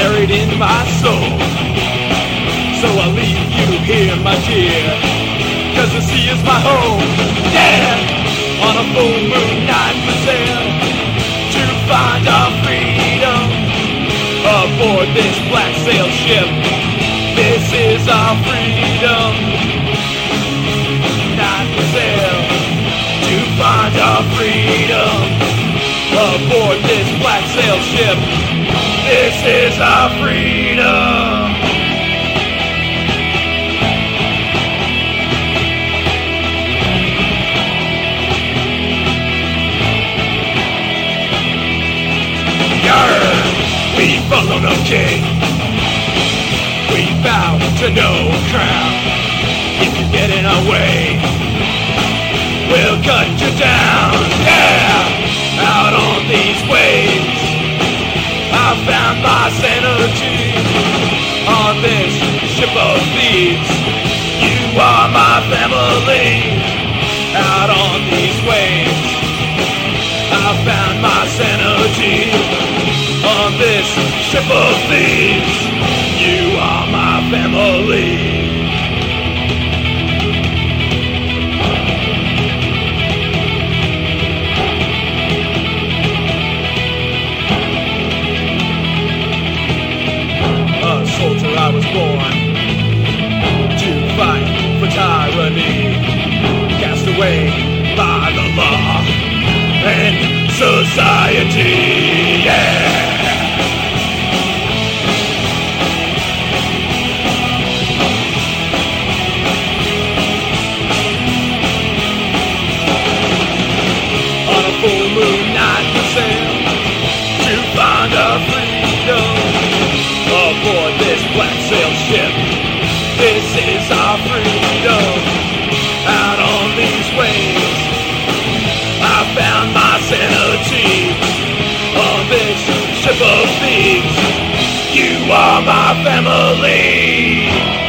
buried in my soul. So I leave you here, my dear, 'cause the sea is my home. Yeah, on a full moon night we sail to find our freedom aboard this black sail ship. This is our freedom. Night we sail to find our freedom aboard this black sail ship. This is our freedom. We follow no king, we bow to no crown. If you get in our way, we'll cut you down. Yeah, out on these waves, I found my sanity on this ship of thieves. You are my family. Out on these waves, I found my sanity on this ship of thieves. You are my family. A soldier I was born to fight for tyranny, cast away by the law and society. Yeah. Full moon night we sail to find our freedom aboard this black sail ship. This is our freedom. Out on these waves, I found my sanity on this ship of thieves. You are my family.